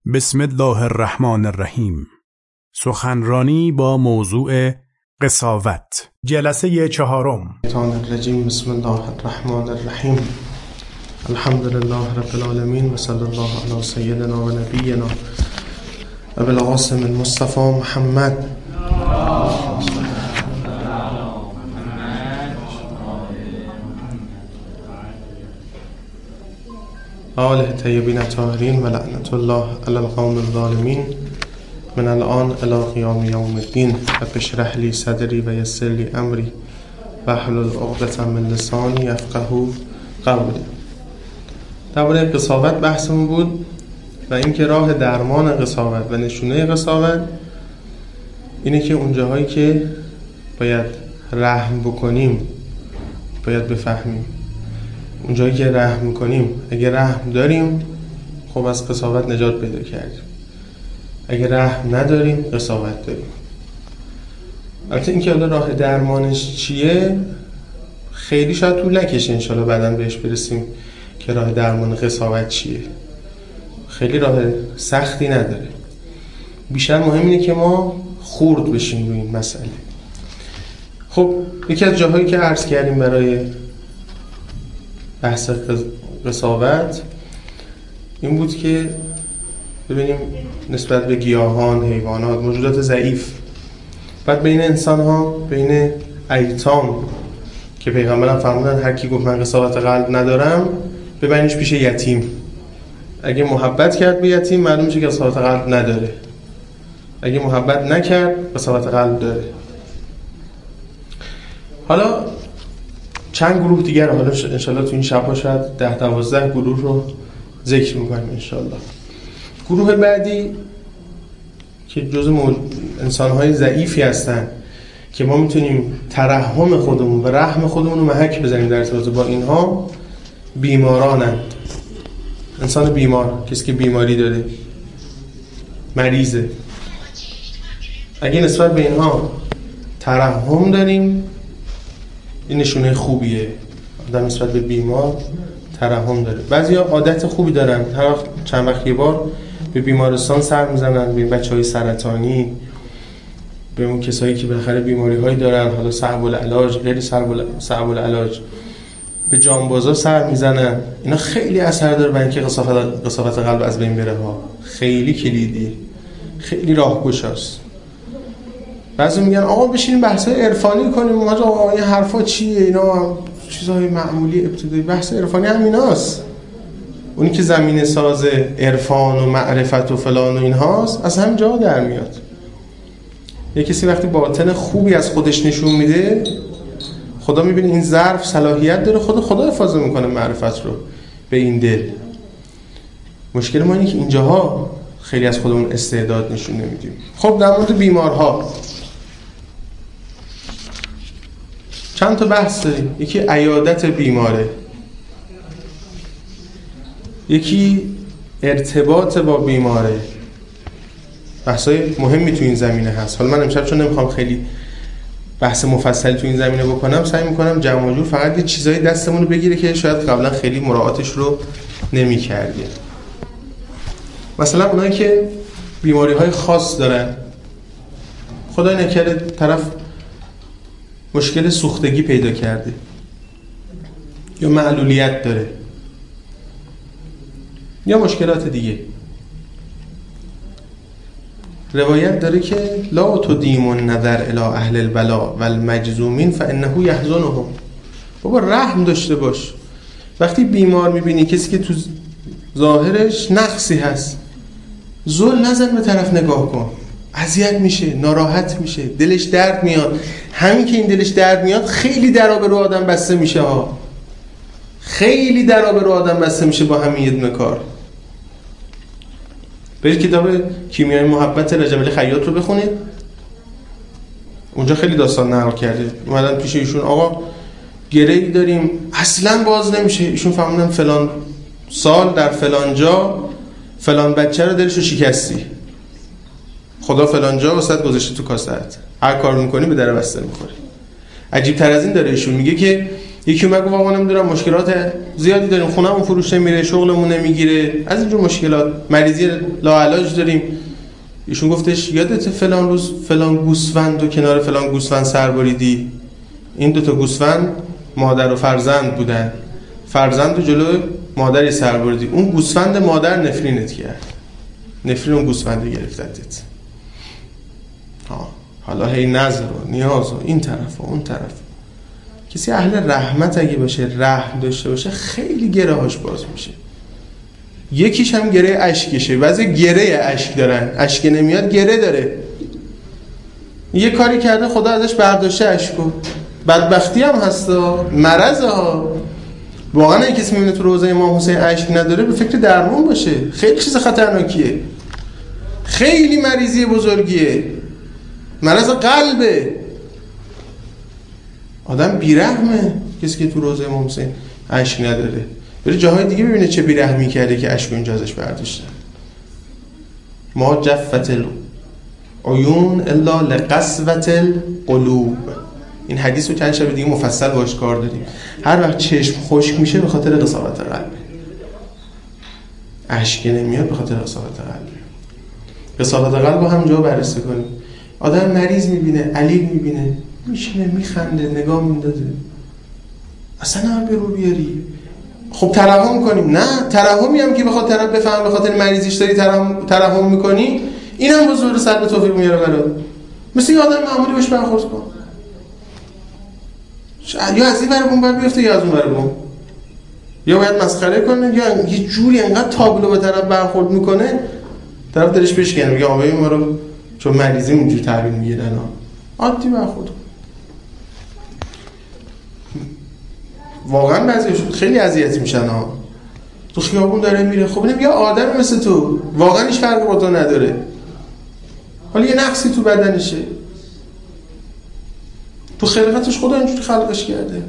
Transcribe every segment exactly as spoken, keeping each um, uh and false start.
بسم الله الرحمن الرحیم. سخنرانی با موضوع قساوت، جلسه چهارم. الرجیم. بسم الله الرحمن الرحیم. الحمد لله رب العالمین و صلی الله علی سیدنا و نبینا ابی القاسم المصطفى محمد آله طیبین الطاهرین و لعنت الله علی القوم الظالمین من الان الی قیام یوم الدین. رب اشرح لی صدری و یسر لی امری واحلل عقدة من لسانی یفقهوا قولی. درباره قساوت بحثمون بود و اینکه راه درمان قساوت و نشونه قساوت اینه که اونجاهایی که باید رحم بکنیم باید بفهمیم. اونجایی که رحم میکنیم، اگه رحم داریم خب از قساوت نجات پیدا کردیم، اگه رحم نداریم قساوت داریم. البته اینکه حالا راه درمانش چیه خیلی شاید طول نکشه، انشالله بعداً بهش برسیم که راه درمان قساوت چیه. خیلی راه سختی نداره، بیشتر مهم اینه که ما خورد بشیم روی این مسئله. خب یکی از جاهایی که عرض کردیم برای بحث قساوت این بود که ببینیم نسبت به گیاهان، حیوانات، موجودات ضعیف، بعد بین انسان ها، بین ایتام که پیغمبرم فرمودن هر کی گفت من قساوت قلب ندارم ببرینش پیش یتیم. اگه محبت کرد به یتیم معلوم میشه که قساوت قلب نداره، اگه محبت نکرد قساوت قلب داره. حالا چند گروه دیگر، حالا انشالله تو این شب‌ها شاید ده دوازده گروه رو ذکر میکنیم انشالله. گروه بعدی که جز انسان‌های ضعیفی هستن که ما میتونیم ترحم خودمون و رحم خودمون رو محک بزنیم در ارتباط با اینها، بیمارانند. انسان بیمار، کسی که بیماری داره، مریضه، اگه نسبت به اینها ترحم داریم این نشونه خوبیه. آدم نسبت به بیمار ترحم داره. بعضیا عادت خوبی دارن، هر وقت چند وقت یه بار به بیمارستان سر میزنن، به بچهای سرطانی، به اون کسایی که بالاخره بیماری‌هایی دارن، حالا صعب العلاج، غیر صعب العلاج، به جانبازا سر میزنن. اینا خیلی اثر داره برای اینکه قساوت قساوت قلب از بین بره ها. خیلی کلیدی، خیلی راهگشاست. بعضی میگن آقا بشینیم بحث‌های عرفانی کنیم. آقا این حرفا چیه؟ اینا چیزهای معمولی ابتدایی. بحث عرفانی همیناست. اونی که زمینه ساز عرفان و معرفت و فلان و اینهاست از همین جا در میاد. یه کسی وقتی باطن خوبی از خودش نشون میده، خدا میبینه این ظرف صلاحیت داره، خدا خدا افاضه میکنه معرفت رو به این دل. مشکل ما اینه که اینجاها خیلی از خودمون استعداد نشون نمیدیم. خب در مورد بیمارها چند تا بحث داریم. یکی عیادت بیماره، یکی ارتباط با بیماره. بحثای مهمی تو این زمینه هست. حالا من امشب چون نمیخوام خیلی بحث مفصلی تو این زمینه بکنم، سعی میکنم جمع و جور فقط یه چیزای دستمون رو بگیره که شاید قبلا خیلی مراعاتش رو نمی‌کردیم. مثلا اونایی که بیماری‌های خاص دارن، خدای نکرده طرف مشکل سوختگی پیدا کرده یا معلولیت داره یا مشکلات دیگه، روایت داره که لا تدیم النظر الی اهل البلاء والمجذومین فانه یحزنهم. بابا رحم داشته باش. وقتی بیمار میبینی کسی که تو ظاهرش نقصی هست، زل نزن به طرف، نگاه کن، اذیت میشه، ناراحت میشه، دلش درد میاد. همین که این دلش درد میاد خیلی درآبرو آدم بسته میشه ها، خیلی درآبرو آدم بسته میشه با همین یه دونه کار. برید کتاب کیمیای محبت رجب علی خیاط رو بخونید، اونجا خیلی داستان نقل کرده. اومدن پیش ایشون، آقا گره‌ای داریم اصلا باز نمیشه. ایشون فهمیدن فلان سال در فلان جا فلان بچه رو دلشو شکستی، خدا فلان جا واسط گذاشته تو کاسه‌ات، هر کار میکنی به در بسته میخوری. عجیب تر از این داره ایشون میگه که یکی اومد گفت آقا نمیدونم مشکلات زیادی داریم، خونه‌مون فروش نمیره، شغلمون نمیگیره، از اینجور مشکلات، مریضی لاعلاج داریم. ایشون گفتش یادت فلان روز فلان گوسفند و کنار فلان گوسفند سر بریدی؟ این دو تا گوسفند مادر و فرزند بودن، فرزند و جلو مادری سر بریدی، اون گوسفند مادر نفرینت کرد، نفرین اون گوسفند گرفتتت. ها حالا هی نظر و نیاز و این طرف و اون طرف. کسی اهل رحمت اگه باشه، رحم داشته باشه، خیلی گره هاش باز میشه. یکیش هم گره اشکشه. بعضی گره اشک دارن، اشک نمیاد گره داره. یه کاری کرده خدا ازش برداشته اشکو. بدبختی هم هستا، مرض ها. واقعا اگه کسی میبینه تو روزه امام حسین اشک نداره به فکر درمون باشه. خیلی چیز خطرناکیه، خیلی مریضی بزرگیه، مرض قلبه. آدم بیرحمه کسی که تو روزه امام حسین اشک نداره. بره جاهای دیگه ببینه چه بیرحمی کرده که اشک اینجا ازش برداشتن. ما جفت العیون الا لقسوة القلوب. این حدیث رو چند شب دیگه مفصل باش کار داریم. هر وقت چشم خشک میشه به خاطر قساوت قلبه، اشک نمیاد به خاطر قساوت قلبه. قساوت قلب رو همونجا بررسی کنیم. آدم مریض میبینه، علیل میبینه، میشینه میخنده، نگاه میندازه، اصلا هم برو بیاری. خب ترحم کنیم. نه، ترحمی هم که بخواد طرف بفهم به خاطر مریضیش داری ترحم ترحم میکنی، اینم بزرگ سر به توفیق میاره برات. مثل یه آدم معمولی باش برخورد کن. یا از این برگون بر بیفته یا از اون برگون، یا باید مسخره کنه یا یه جوری انقدر تابلو به طرف برخورد میکنه طرف دلش بشکنه، میگه آقا ما رو چون مریضی اونجوری تحویل میگیرن. عادی برخورد. واقعا بعضیشون خیلی اذیت میشن ها. تو خیابون داره میره، خب اینم یه آدم مثل تو، واقعا هیچ فرقی با تو نداره، حالا یه نقصی تو بدنشه، تو خلقتش خدا اینجوری خلقش کرده.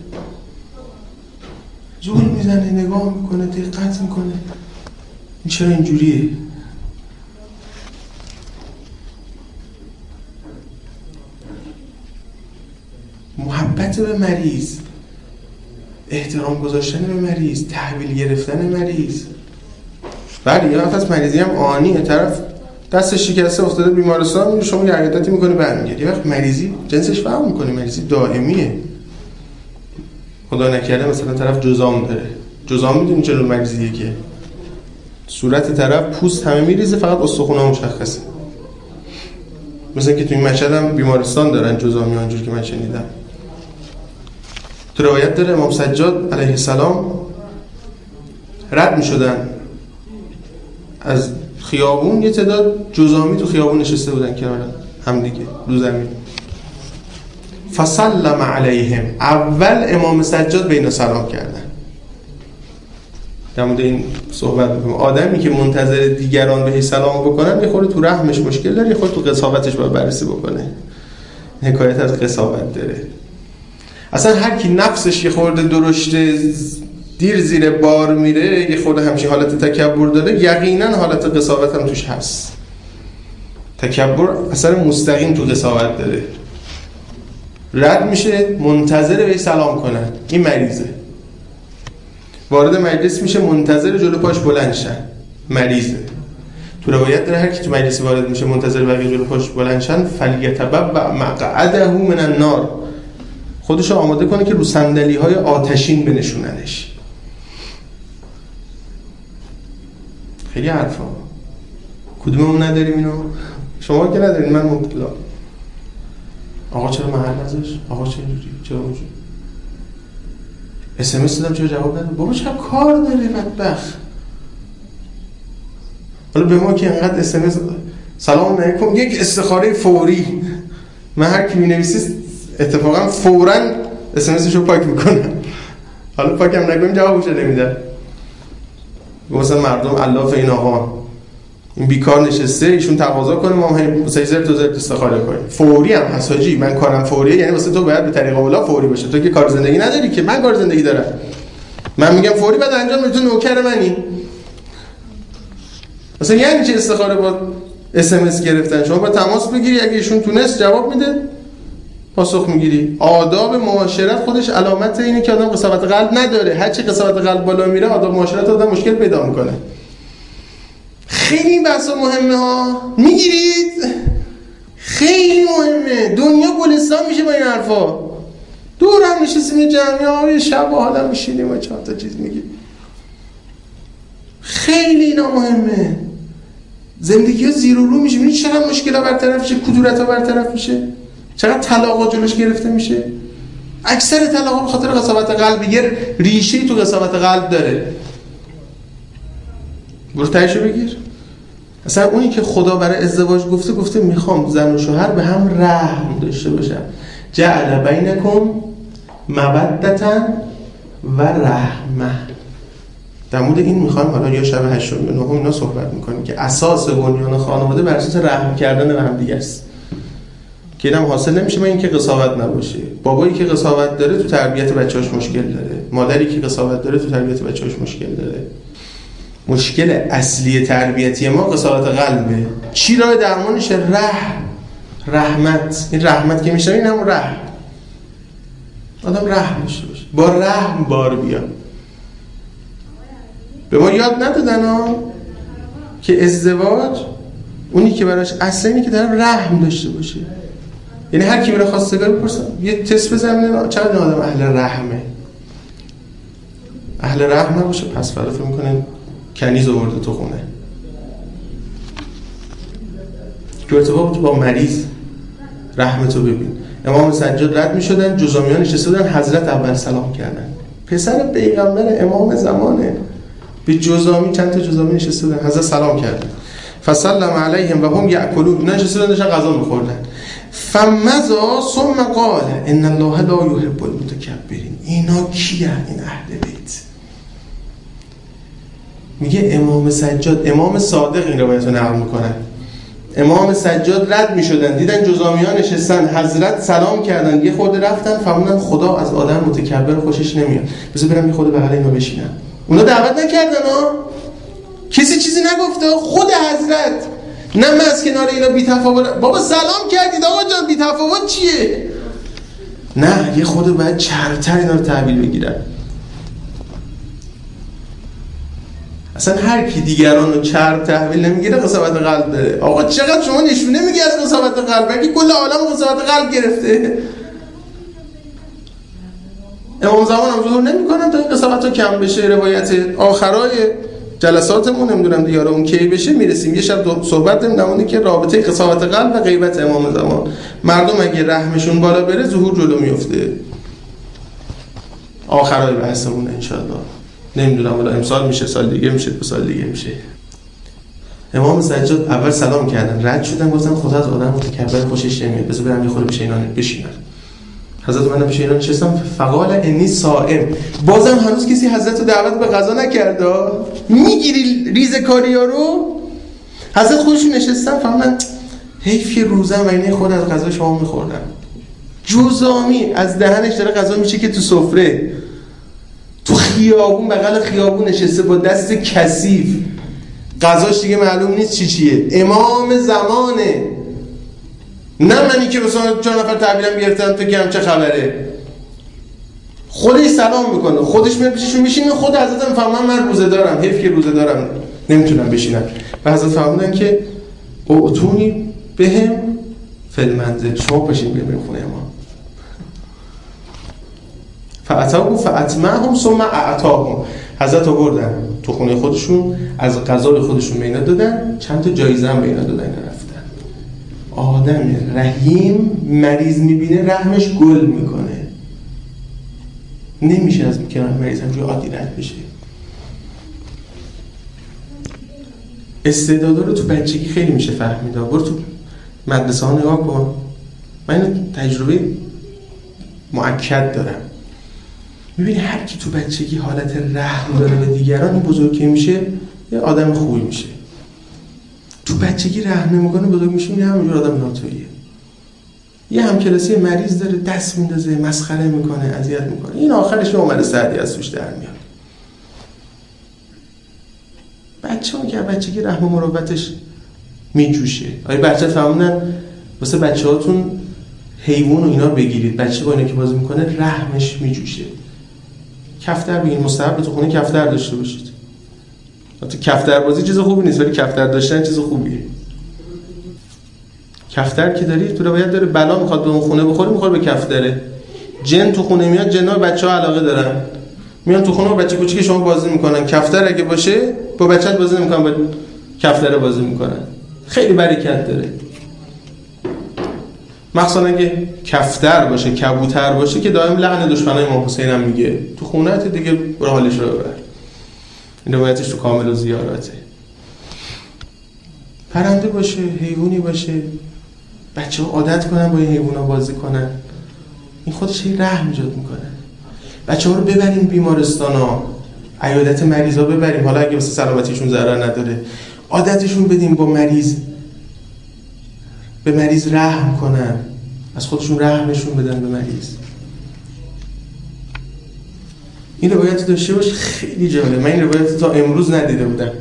زور میزنه، نگاه میکنه، دقت میکنه، این چرا اینجوریه؟ محبت به مریض، احترام گذاشتن به مریض، تحویل گرفتن مریض. بله یه وقت از مریضی هم آنیه، طرف دستش شکسته افتاده بیمارستان میره، شما یه حرکتی میکنی برمیگردی. یه وقت مریضی جنسش فرق میکنه، مریضی دائمیه. خدا نکرده مثلا طرف جزام داره، جزام میدونی چه مریضیه که صورت طرف پوست همه میریزه، فقط استخوان‌ها مشخصه. مثلا که تو این مشهد هم بیمارستان دارن جزامی، اونجوری که من شنیدم. تو روایت داره امام سجاد علیه السلام رد می شدن از خیابون، یه تعداد جزامی تو خیابون نشسته بودن کنار هم دیگه رو زمین. فسلم علیهم، اول امام سجاد به اینا سلام کردن. در مورد این صحبت میکنم. آدمی که منتظر دیگران بهش سلام بکنن یه خورده تو رحمش مشکل داره، یه خورده تو قساوتش باید بررسی بکنه. حکایت از قساوت داره. اصلا هر کی نفسش یه خورده درشته، دیر زیر بار میره، یه خورده همچین حالت تکبر داره، یقینا حالت قساوت هم توش هست. تکبر اثر مستقیم تو قساوت داره. رد میشه، منتظر بهش سلام کنن، این مریضه. وارد مجلس میشه، منتظر جلو پاش بلند شن، مریضه. تو روایت داره هر کی تو مجلس وارد میشه منتظر بقیه جلو پاش بلند شن، فلیتبوأ مقعده من النار، خودشو آماده کنه که رو صندلی‌های آتشین بنشوننش. خیلی حرفا. کدوممون نداریم اینو؟ شما که ندارین، من مطلع. آقا چرا محل نذاش؟ آقا چرا اینجوری؟ چرا اونجوری؟ اس ام اس دادم چرا جواب نداد؟ بابا چرا کار داره بدبخت. حالا به ما که انقدر اس ام اس سلام علیکم، یک استخاره فوری. من هر کی می‌نویسه اتفاقا فوراً اس ام اس رو پاک میکنم. حالا پاکم نکنیم جوابش نمیدن. مثلا مردم الاف این آقا این بیکار نشسته، ایشون تقاضا کنه ما هم سیزر تو زرد استخاره کنیم. فوری هم هست حاجی، من کارم فوریه، یعنی واسه تو باید به طریق اولا فوری باشه. تو که کار زندگی نداری که، من کار زندگی دارم. من میگم فوری بعد انجام میدی، تو نوکر منی. مثلا یعنی چه استخاره با اس ام اس گرفتن؟ شما با تماس بگیری، اگه ایشون تونست جواب میده، پاسخ میگیری. آداب معاشرت خودش علامت اینه که آدم قساوت قلب نداره. هر چی قساوت قلب بالا میره آداب معاشرت آدم مشکل پیدا میکنه. خیلی این بحثا مهمه ها، میگیرید؟ خیلی مهمه. دنیا گلستان میشه با این حرفا. دور هم نشستیم جمعی ها یه شب آدم میشینیم و چهار تا چیز میگیم. خیلی اینا مهمه. زندگی ها زیر و رو میشه. میبینید چقدر مشکل ها برطرف میشه، کدورت ها برطرف میشه، چقدر طلاق ها جلوش گرفته میشه. اکثر طلاق ها به خاطر قساوت قلب، یه ریشه تو قساوت قلب داره. برو تهیشو بگیر. اصلا اونی که خدا برای ازدواج گفته گفته میخوام زن و شوهر به هم رحم داشته باشن. جعل بینکم مودة و رحمه. در مورد این میخوام حالا یا شب هشتم یا نهم اینا صحبت میکنیم که اساس بنیان خانواده بر اساس رحم کردن به هم دیگه است. که اینم حاصل نمیشه من اینکه قساوت نباشه. بابایی که قساوت داره تو تربیت بچه‌هاش مشکل داره. مادری که قساوت داره تو تربیت بچه‌هاش مشکل داره. مشکل اصلی تربیتی ما قساوت قلبه. چی راه درمانش؟ رحم، رحمت. این رحمت که میشه این هم رحم. آدم رحم داشته باشه، با رحم بار بیا. به ما یاد ندادن ها که ازدواج اونی که براش اصلا اینه که طرف رحم داشته باشه. یعنی هر کی میره خواستگار بپرسن یه تست بزنن چقدر آدم اهل رحمه. اهل رحم نباشه پس فردا فکر میکنن کنیز آورده تو خونه. تو ارتباط با مریض رحمتو ببین. امام سجاد رد میشدن، جزامیان نشسته بودن، حضرت اول سلام کردن. پسر پیغمبر امام زمانه، به جزامی چند تا جزامی نشسته بودن، حضرت سلام کردن. فسلم علیهم و هم یاکلون. اینا نشسته بودن داشتن غذا می‌خوردن. فمزا ثم قال ان الله لا يحب المتکبرین. اینا کیه؟ این اهل بیت. میگه امام سجاد، امام صادق این روایت رو نقل میکنن. امام سجاد رد میشدن، دیدن جزامیان نشستن، حضرت سلام کردن، یه خورده رفتن، فهمیدن خدا از آدم متکبر خوشش نمیاد، بذار برم یه خورده بغل اینا بشینم. اونا دعوت نکردن ها، کسی چیزی نگفته، خود حضرت. نه من از کنار اینا بی تفاوت، بابا سلام کردید آقا جان، بی تفاوت چیه؟ نه یه خورده باید چرتر اینا رو تحویل بگیرن. اصلا هر کی دیگران رو چرب تحویل نمیگیره قساوت قلب داره. آقا چقدر شما نشونه میگی از قساوت قلب؟ اگه کل عالم قساوت قلب گرفته. امام زمان هم ظهور نمیکنن تا این قساوت ها کم بشه. روایت آخرای جلساتمون نمیدونم دیگه اون کی بشه میرسیم. یه شب صحبت نمونه که رابطه قساوت قلب و غیبت امام زمان. مردم اگه رحمشون بالا بره ظهور جلو میفته. آخرای بحثمون ان شاء الله. نمیدونم ولی امسال میشه، سال دیگه میشه، دو سال دیگه میشه. امام سجاد اول سلام کردن، رد شدن، گفتن خدا از آدم متکبر خوشش نمیاد، بذار برم یه خورده پیش اینا بشینم. حضرت من پیش اینا نشستم، فقال انی صائم. بازم هنوز کسی حضرت رو دعوت به غذا نکرد. میگیری ریزکاریا رو. حضرت خودشون نشستن، فهمیدن حیف که روزم و اینه خود از غذا شما میخوردن. جزامی از دهنش داره غذا میشه که تو سفره، تو خیابون بغل خیابون نشسته با دست کثیف، غذاش دیگه معلوم نیست چی چیه. امام زمانه، نه منی که مثلا چهار نفر تحویلم گرفتن تو که هم چه خبره. خودش سلام میکنه، خودش میاد پیششون میشینه. خود حضرت میفهمن من روزه دارم، حیف که روزه دارم نمیتونم بشینم. و حضرت فهمیدن که اعطونی بهم فی المنزل، شما پاشین بریم خونه ما. فاتاهم فاطمعهم ثم اعطاهم. حضرت آوردن تو خونه خودشون، از غذای خودشون به اینا دادن، چند تا جایزه هم به اینا دادن. اینا رفتن. آدم رحیم مریض میبینه رحمش گل میکنه، نمیشه از کنار مریض همجوری عادی رد بشه. استعدادا رو تو بچگی خیلی میشه فهمید. برو تو مدرسه ها نگاه کن، من اینو تجربه مؤکد دارم. میبینی هر کی تو بچگی حالت رحم داره به دیگران، این بزرگ که میشه یه آدم خوبی میشه. تو بچگی رحم نمیکنه، بزرگ میشه یه همونجور آدم ناتوییه. یه همکلاسی مریض داره، دست میندازه، مسخره میکنه، اذیت میکنه، این آخرش عمر سعدی از توش در میاد. بچه‌ها که بچگی رحم و مروتش میجوشه. آیا بچه‌ها فهموندن واسه بچه‌هاتون حیوان و اینا بگیرید، بچه با اینا که بازی میکنه رحمش میجوشه. کفتر بگیرید، مستحب تو خونه کفتر داشته باشید. البته کفتر بازی چیز خوبی نیست، ولی کفتر داشتن چیز خوبیه. کفتر که داری تو روایت داره بلا میخواد به اون خونه بخوره، میخوره به کفتره. جن تو خونه میاد، جن‌ها بچه‌ها علاقه دارن، میان تو خونه با بچه کوچیک شما بازی میکنن. کفتر اگه باشه با بچت بازی نمیکنن، با کفتر بازی میکنن. خیلی برکت داره. مخصوصا اگه کفتر باشه، کبوتر باشه که دائم لعن دشمنای امام حسین هم میگه تو خونه‌ات دیگه برو حالش رو ببر. این روایتش تو کامل و زیاراته. پرنده باشه، حیوانی باشه، بچه‌ها عادت کنن با این حیونا بازی کنن، این خودش یه رحم ایجاد میکنه. بچه‌ها رو ببریم بیمارستانا، عیادت مریضا ببریم، حالا اگه واسه سلامتیشون ضرر نداره، عادتشون بدیم با مریض، به مریض رحم کنن، از خودشون رحمشون بدن به مریض. این روایت داشته باش، خیلی جالب. من این روایت تا امروز ندیده بودم.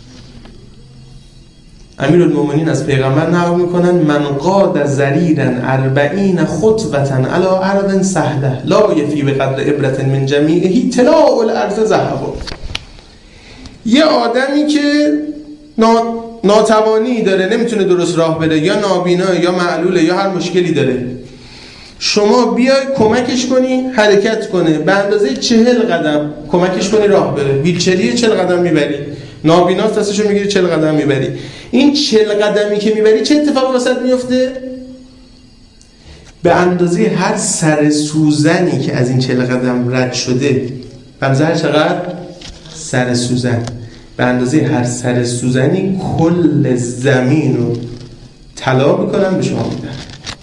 امیرالمومنین از پیغمبر نقل میکنن من قاد زریرا اربعین خطوة علی ارض سهله لا یفی بقدر عبرة من جمیعه طلاء الارض ذهبا. یه آدمی که ناتوانی داره، نمیتونه درست راه بره، یا نابینا یا معلوله یا هر مشکلی داره، شما بیای کمکش کنی حرکت کنه، به اندازه چهل قدم کمکش کنی راه بره. ویلچریه چهل قدم میبری، نابیناست دستشو میگیری چهل قدم میبری. این چهل قدمی که میبری چه اتفاقی واسط میفته؟ به اندازه هر سر سوزنی که از این چهل قدم رد شده، بمزه چقدر؟ سر سوزن. به اندازه هر سر سوزنی کل زمین رو طلا میکنن به شما میدن.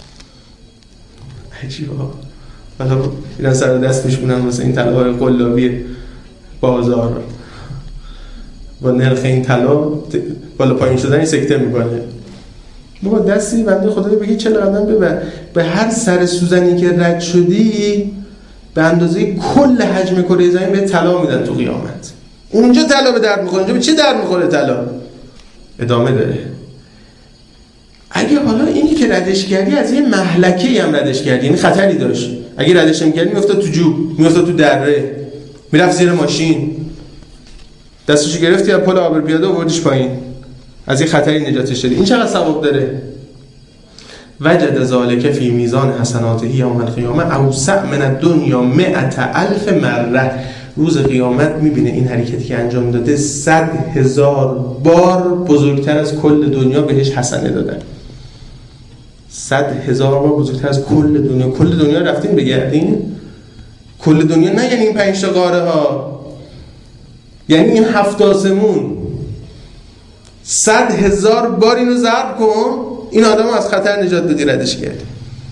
عجیبه ها. حالا اینا سر دست میشونن واسه این طلاهای قلابی بازار، با نرخ این طلا بالا پایین شدن سکته میکنه. با دستی بنده خدای بگی چه قدم ببر، به هر سر سوزنی که رد شدی به اندازه کل حجم کره زمین به طلا میدن تو قیامت. اونجا طلا به درد میخوره، اونجا به چه درد میخوره طلا؟ ادامه داره. اگه حالا اینی که ردش کردی از یه مهلکه‌ای هم ردش کردی، یعنی خطری داشت، اگه ردش نمی‌کردی میافتاد تو جوب، میافتاد تو دره، میرفت زیر ماشین، دستشو گرفتی از پل آبر پیاده آوردیش پایین، از یه خطری نجاتش دادی، این چقدر ثواب داره؟ وجد ذالک فی میزان حسناته یوم القیامه اوسع من الدنیا مئة الف مره. روز قیامت میبینه این حرکتی که انجام داده صد هزار بار بزرگتر از کل دنیا بهش حسنه دادن. صد هزار بار بزرگتر از کل دنیا. کل دنیا رفتین بگردین؟ کل دنیا نه یعنی این پنج تا قاره ها، یعنی این هفت آسمون. صد هزار بار اینو ضرب کن، این آدم از خطر نجات دادی، ردش کردی.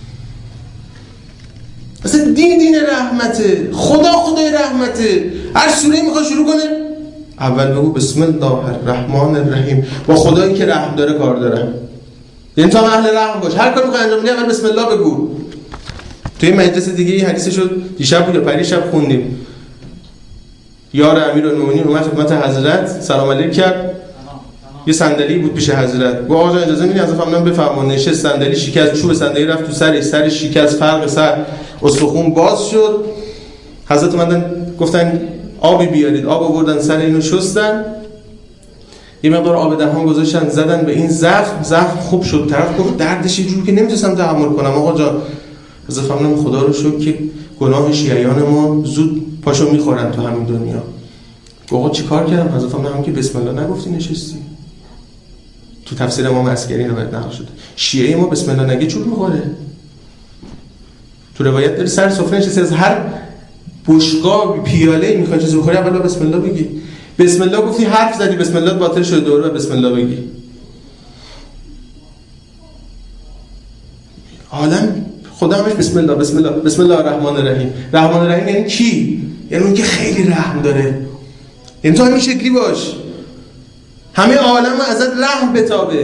اصلا دین دین رحمته، خدا خدای رحمته. هر سوره میخواد شروع کنه اول بگو بسم الله الرحمن الرحیم، با خدایی که رحم داره کار داره. یعنی تا اهل رحم باش، هر کاری میخوای انجام بدی اول بسم الله بگو. توی مجلس دیگه این حدیثشو دیشب بود یا پریشب خوندیم. یار امیرالمومنین اومد خدمت حضرت، سلام علیک کرد. یه صندلی بود پیش حضرت، گفت آقا اجازه میدین حضرت فرمودن بفرمایید. نشست، صندلی شکست، چوب صندلی رفت تو سرش، سرش شکست، فرق سر استخوان باز شد. حضرت اومدن گفتن آبی بیارید، آب آوردن، سر اینو شستن، یه مقدار آب دهان گذاشتن، زدن به این زخم، زخم خوب شد. طرف گفت دردش یه جوری که نمیتونستم تحمل کنم آقا جان. حضرت فرمودن خدا رو شکر که گناه شیعیان ما زود پاشو میخورن تو همین دنیا. آقا چیکار کردم؟ حضرت فرمودن که بسم الله نگفتی نشستی. تو تفسیر امام عسکری روایت نقل شده شیعه ما بسم الله نگه چوب میخوره. تو روایت داره سر سفره نشسته، از هر بشقاب پیاله میخوای چیزی بخوری اولا بسم الله بگی. بسم الله گفتی حرف زدی، بسم الله باطل شده، دوره و بسم الله بگی. عالم خدا همش بسم الله بسم الله بسم الله الرحمن الرحیم. رحمان الرحیم یعنی کی؟ یعنی اون که خیلی رحم داره. یعنی تو همین شکلی باش، همه عالم ازت رحم بتابه.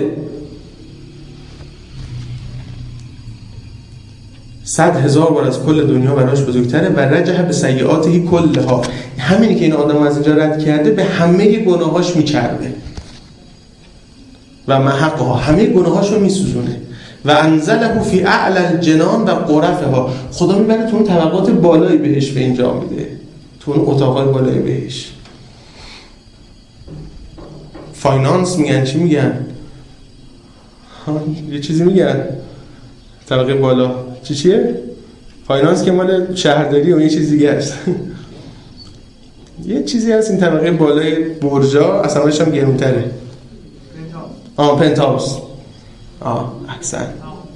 صد هزار بار از کل دنیا براش بزرگتره. و رجح به سیئاته کلها، همینی که این آدم از اینجا رد کرده به همه گناهاش میچربه و محقها، همه گناهاشو میسوزونه. و انزله فی اعلی الجنان و غرفها. خدا میبره تو اون طبقات بالای بهش به اینجا میده، تو اون اتاقای بالای بهش. فاینانس میگن، چی میگن؟ یه چیزی میگن طبقه بالا. چی چیه؟ فاینانس که مال شهرداری و یه چیز دیگه است. یه چیزی هست این طبقه بالای برجا، اصلا هم گرونتره. آه پنت هاوس. آه احسن.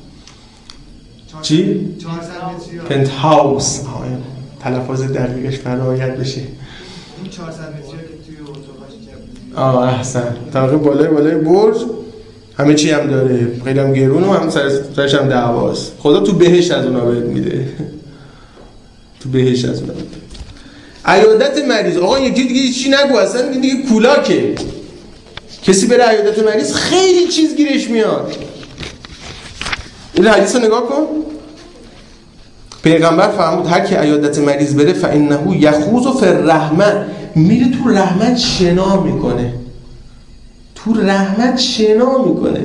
چی؟ پنت هاوس. آه تلفظ دقیقش فرایت بشه. این چهارصد متری که توی اتاقش جمع. آه احسن. طبقه بالای بالای برج همه چی هم داره، خیلی هم گرون و هم سر سرش هم دعواست. خدا تو بهش از اونا بهت میده. تو بهش از اونا میده. عیادت مریض. آقا یکی دیگه چی نگو، اصلا این دیگه کولاکه. کسی بره عیادت مریض خیلی چیز گیرش میاد. این حدیث رو نگاه کن. پیغمبر فرمود هر کی عیادت مریض بره فانه یخوض فی الرحمه، میره تو رحمت شنا میکنه، تو رحمت شنا میکنه.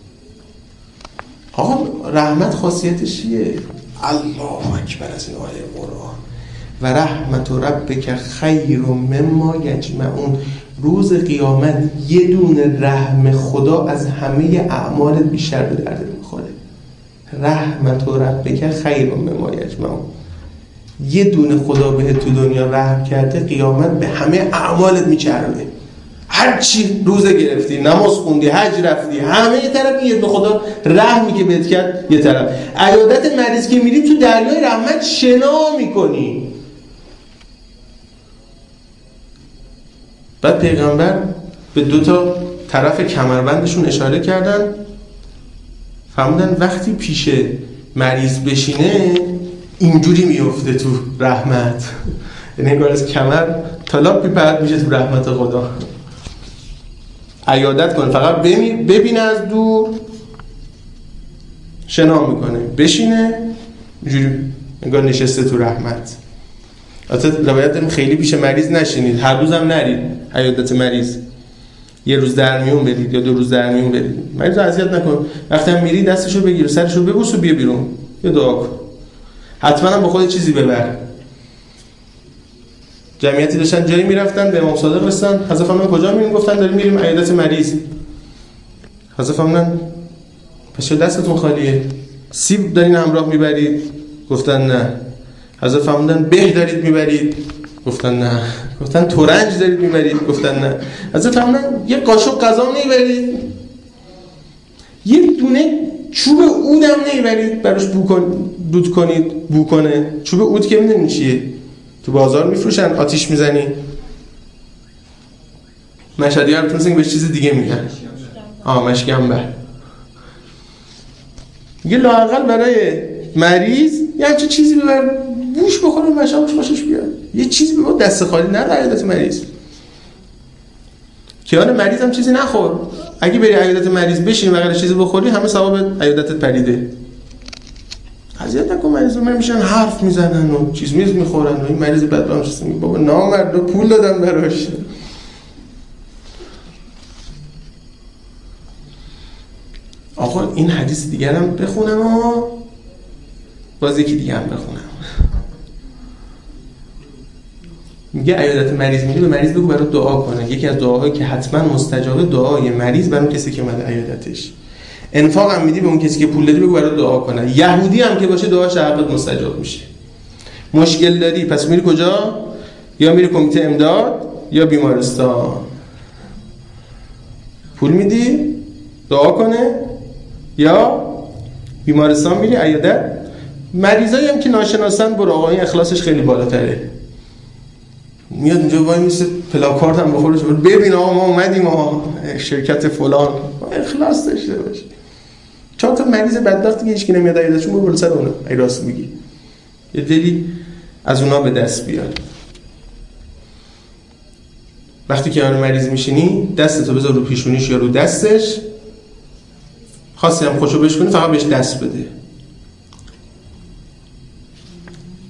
آقا رحمت خاصیتش چیه؟ الله اکبر از این آیه قرآن. و رحمت ربک خیر مما یجمعون. روز قیامت یه دونه رحم خدا از همه اعمالت بیشتر به درد میخوره. رحمت ربک خیر مما یجمعون. یه دونه خدا بهت تو دنیا رحم کرده، قیامت به همه اعمالت میچرونه. هر چی روزه گرفتی، نماز خوندی، حج رفتی، همه یه طرف. یه دونه خدا رحمی که بهت کرد یه طرف. عیادت مریض که میری تو دریای رحمت شنا میکنی. بعد پیغمبر به دو تا طرف کمربندشون اشاره کردن، فرمودن وقتی پیش مریض بشینه اینجوری میفته تو رحمت. یعنی انگار از کمر طلاق پرت میشه تو رحمت خدا. عیادت کنه، فقط ببینه از دور شنا میکنه، بشینه اینجوری انگار نشسته تو رحمت. البته روایت داریم خیلی پیش مریض نشینید، هر روز هم نرید عیادت مریض. یه روز در میون برید یا دو روز در میون برید. مریض رو اذیت نکن. وقتی هم میری دستشو بگیر، سرشو ببوس و بیا بیرون. یه دعا کن. حتما هم با خودت چیزی ببر. جمعیتی داشتن جایی میرفتن، به امام صادق رسیدن. حضرت فرمودن کجا میریم؟ گفتن داریم میریم عیادت مریض. حضرت فرمودن پس چه دستتون خالیه؟ سیب دارین همراه میبرید؟ گفتن نه. حضرت فرمودن به دارید میبرید؟ گفتن نه. گفتن تورنج دارید میبرید؟ گفتن نه. حضرت فرمودن یه قاشق غذا نمیبرید؟ یه دونه چوب عود هم نمیبرید براش بو کن دود کنید بو کنه؟ چوب عود که میدونین چیه؟ تو بازار میفروشن، آتیش میزنی. مشهدی ها بتونستن بهش چیز دیگه میگن. آه مشکنبه. یه لااقل برای مریض یه همچه چیزی ببر بوش بخوره، مشابش خوشش بیاد. یه چیزی ببر دست خالی نره عیادت مریض. کیان مریض هم چیزی نخور. اگه بری عیادت مریض بشین و چیزی بخوری همه ثواب عیادتت پریده. اذیت نکن مریض رو. میشن حرف میزنن و چیز میز میخورن و این مریض بدبخت میشه. بابا نامرد رو پول دادن براش. آقا این حدیث دیگر هم بخونم و باز یکی دیگه هم بخونم. میگه عیادت مریض میری به مریض بگو برای دعا کنه. یکی از دعاهایی که حتما مستجابه دعای مریض برای کسی که اومده عیادتش. انفاق هم میدی به اون کسی که پول دادی بگو برای دعا کنه. یهودی هم که باشه دعاش حقیقت مستجاب میشه. مشکل داری پس میری کجا؟ یا میری کمیته امداد یا بیمارستان. پول میدی دعا کنه یا بیمارستان میری عیادت. مریضایی هم که ناشناسن برو، آقا این اخلاصش خیلی بالاتره. میاد اونجا وای میسه پلاکارد هم بخوره ببین آقا ما اومدیم آقا شرکت فلان. اخلاص داشته باشه. چهار تا مریض بدبختی که هیچکی نمیاد عیادتشون برو سر اونا. ای راست میگی. یه دلی از اونا به دست بیاد. وقتی که اون مریض میشینی دستتو بذار رو پیشونیش یا رو دستش. خواستی هم خوشو بش کنی فقط بهش دست بده.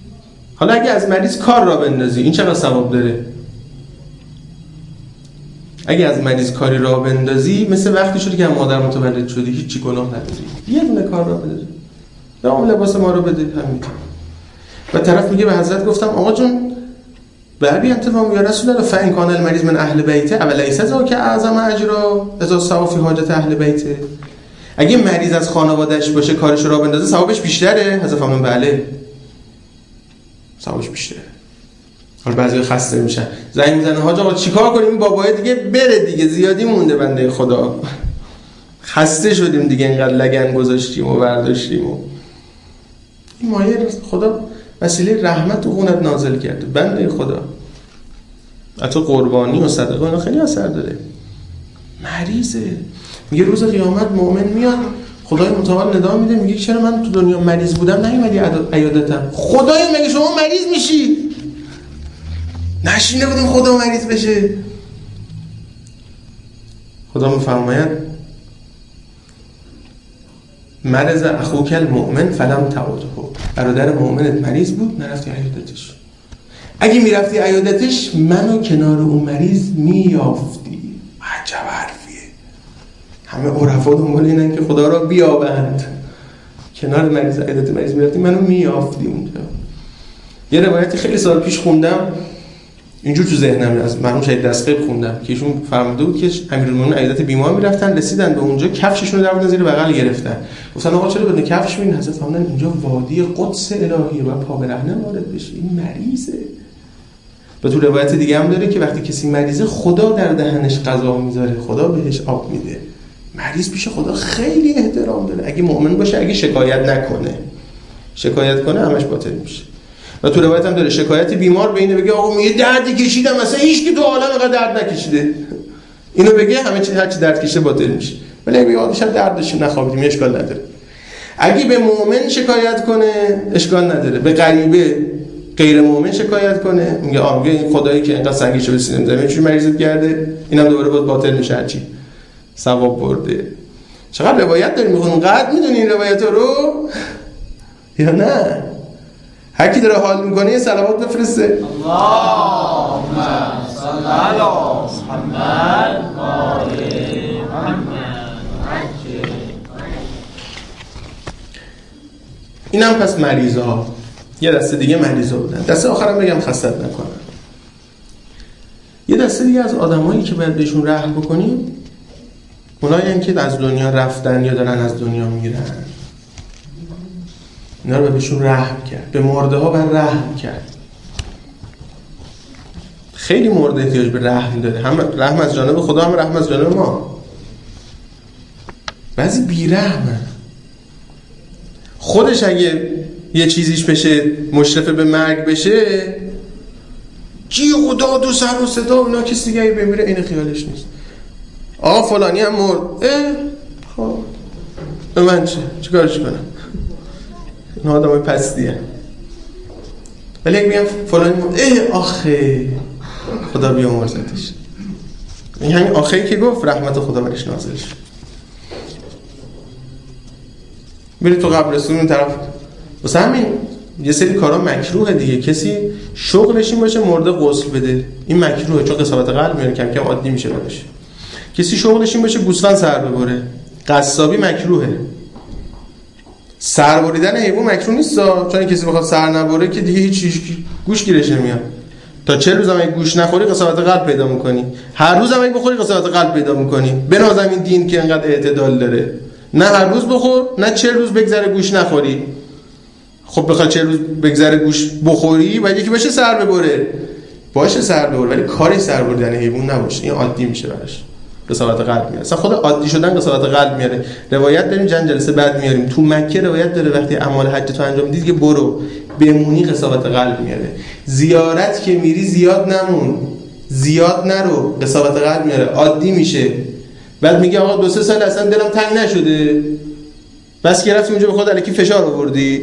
حالا اگه از مریض کار را بندازی این چقدر ثواب داره؟ اگه از مریض کاری راه بندازی مثل وقتی شده که هم مادر متولد شدی هیچ گناه نداری، یه دونه کار راه بندازی، به اون لباس ما رو بده همین. و طرف میگه به حضرت گفتم آقا جون بربی انتفام یا رسول الله فین کان المریض من اهل بیته اولیس ذاک اعظم اجرا اذا صافی حاجت اهل بیته. اگه مریض از خانواده‌اش باشه کارش راه بندازه ثوابش بیشتره؟ حضرت فرمودن بله ثوابش بیشتره. حالا بعضی خسته میشن زنگ میزنه حاج آقا چیکار کنیم این بابای دیگه بره دیگه زیادی مونده بنده خدا، خسته شدیم دیگه اینقدر لگن گذاشتیم و برداشتیم و این مایه خدا وسیله رحمت و خونت نازل کرده بنده خدا. حتی قربانی و صدقه اینا خیلی اثر داره. مریضه میگه روز قیامت مؤمن میاد خدای متعال ندا میده میگه چرا من تو دنیا مریض بودم نیومدی عیادتم؟ خدای مگه شما مریض میشی؟ نشینه بودیم خدا مریض بشه. خدا میفرماید مرض اخوک المؤمن فلم تعوده، برادر مؤمنت مریض بود نرفتی عیادتش. اگه میرفتی عیادتش منو کنار اون مریض میافتی. عجب حرفیه. همه عرفا دنبال اینن که خدا را بیابند. کنار مریض عیادت مریض میرفتی منو میافتی اونجا. یه روایتی خیلی سال پیش خوندم اینجور تو ذهنم از مرحوم شهید دستقیب خوندم که ایشون فرموده بود که امیرالمومنین عیادت بیمار میرفتن رسیدن به اونجا کفششون رو در بردن زیر بغل گرفتن گفتن آقا چرا بدون کفش میرین؟ حضرت فرمودن اینجا وادی قدس الهیه و پا برهنه وارد بشه، این مریضه. و تو روایت دیگه هم داره که وقتی کسی مریضه خدا در دهنش غذا میذاره، خدا بهش آب میده. مریض پیش خدا خیلی احترام داره. اگه مؤمن باشه اگه شکایت نکنه، شکایت کنه همش باطل میشه. و تو روایت هم داره شکایت بیمار به اینو بگه آقا میگه دردی کشیدم مثلا هیچ کی تو عالم اینقدر درد نکشیده، اینو بگه همه چی هر چی درد کشیده باطل میشه. ولی اگه یادش دردش نخوابیدیم اشکال نداره. اگه به مؤمن شکایت کنه اشکال نداره، به غریبه غیر مؤمن شکایت کنه میگه آ میگه این خدایی که اینقدر سنگیشو به سینه زمین چون مریضت کرده اینم دوباره باز باطل میشه، هر چی ثواب برده. چقدر روایت داریم میخونیم، قد میدونی این روایت رو یا نه؟ هر کی داره حال میکنه یه صلوات بفرسته. اللهم صل علی محمد و آل محمد. اینم پس مریضا. یه دسته دیگه مریضا بودن. دسته آخرم بگم خستت نکنن. یه دسته دیگه از آدمایی که باید بهشون رحم بکنیم اونایی که از دنیا رفتن یا دارن از دنیا میرن. اینا رو بهشون رحم کرد، به مرده ها بر رحم کرد. خیلی مرده احتیاج به رحم داره، هم رحم از جانب خدا هم رحم از جانب ما. بعضی بی‌رحمن، خودش اگه یه چیزیش بشه مشرف به مرگ بشه جیغ و داد و سر و صدا اونا کسی دیگه بمیره این خیالش نیست. آقا فلانی هم مرد، اه خب به من چه؟ چه کارش کنم؟ این آدم های پستیه. ولی اگه میگم فلانی مرد، اه آخه خدا بیامرزتش. این همین آخهی که گفت رحمت خدا برش نازل شد. بری تو قبرستون اون طرف واسه همین یه سری کارا مکروه دیگه. کسی شغلش این باشه مرده غسل بده، این مکروهه چون قساوت قلب میاره، کم کم عادی میشه براش. کسی شغلش این باشه گوسفند سر ببره، قصابی مکروهه. سر بریدن حیوان مکروه نیست، چون کسی بخواد سر نبره که دیگه هیچ گوش گیرش نمیاد. تا چه روز هم گوش نخوری قساوت قلب پیدا میکنی، هر روز هم اگه بخوری قساوت قلب پیدا میکنی. بنازم این دین که انقدر اعتدال داره، نه هر روز بخور نه چه روز بگذره گوش نخوری. خب بخواد چه روز بگذره گوش بخوری ولی یکی باشه سر ببره، باشه سر ببره ولی کاری سر بردن حیوان نباشه، این عادی میشه براش، قساوت قلب میاره. اصلا خود عادی شدن قساوت قلب میاره. روایت داریم چند جلسه بعد میاریم، تو مکه روایت داره وقتی اعمال حج تو انجام میدی که برو بمونی قساوت قلب میاره. زیارت که میری زیاد نمون، زیاد نرو، قساوت قلب میاره، عادی میشه. بعد میگه آقا دو سه سال اصلا دلم تنگ نشده، بس که رفتی اونجا به خود الکی فشار آوردی.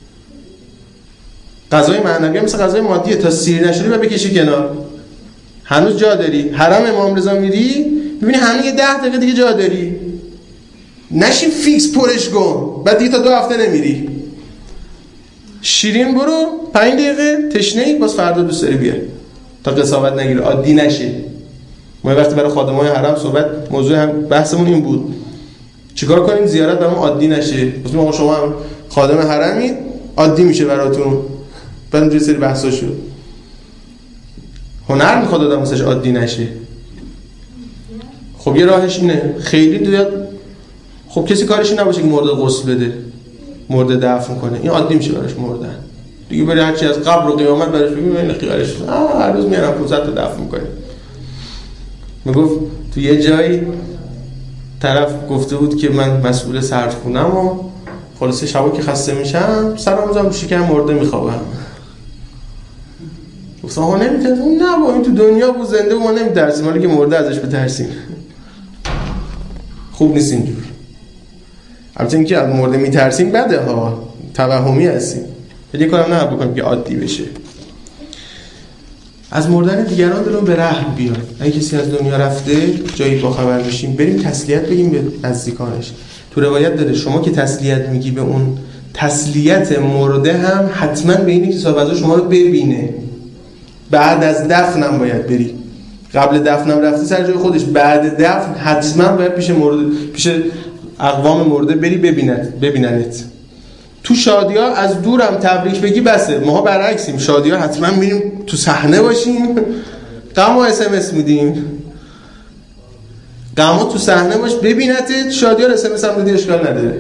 غذای معنوی مثل غذای مادیه، تا سیر نشدی و بکشی کنار. هنوز جا داری. حرم امام رضا میری ببینی هنوز یه ده دقیقه دیگه جا داری، نشین فیکس پرش کن، بعد دیگه تا دو هفته نمیری. شیرین برو پنج دقیقه، تشنه‌ای باز فردا دوست داری بیا تا قساوت نگیره، عادی نشه. ما وقتی برای خادمای حرم صحبت موضوع هم بحثمون این بود چیکار کنیم زیارت برام عادی نشه. گفتیم آقا شما هم خادم حرمید عادی میشه براتون. بعد اونجوری سری بحثا شد. هنر میخواد آدم واسش عادی نشه. خب یه راهش اینه خیلی دیگه خب کسی کارش نباشه که مرده غسل بده مرده دفن کنه این عادی میشه براش مردن دیگه. بری هرچی از قبر و قیامت براش بگیم این خیالش آه هر روز میارم پانصد تا دفن میکنه. میگفت تو یه جایی طرف گفته بود که من مسئول سردخونم و خلاصه شبا که خسته میشم سرم میذارم رو شکم مرده میخوابم. گفتم آقا نمیترسیم؟ نه با این تو دنیا بود زنده و ما نمیترسیم ولی که مرده ازش بترسیم. خوب نیست اینجور. البته اینکه از مرده میترسیم بده ها توهمی هستیم ولی کارم نه بکنیم که عادی بشه. از مردن دیگران دلون به رحم بیاد. اگه کسی از دنیا رفته جایی با خبر میشیم بریم تسلیت بگیم به نزدیکانش. تو روایت داره شما که تسلیت میگی به اون تسلیت مرده هم حتما به اینه که صاحب شما رو ببینه. بعد از دفنم باید بری. قبل دفنم رفتی سر جای خودش بعد دفن حتما باید پیش مرده پیش اقوام مرده بری ببینت ببیننت. تو شادی‌ها از دورم تبریک بگی بسه. ماها برعکسیم شادی‌ها حتما میریم تو صحنه باشیم غم و اس ام اس میدیم. غم تو صحنه باش ببینتت شادی‌ها اس ام اس هم بدی اشکال نداره.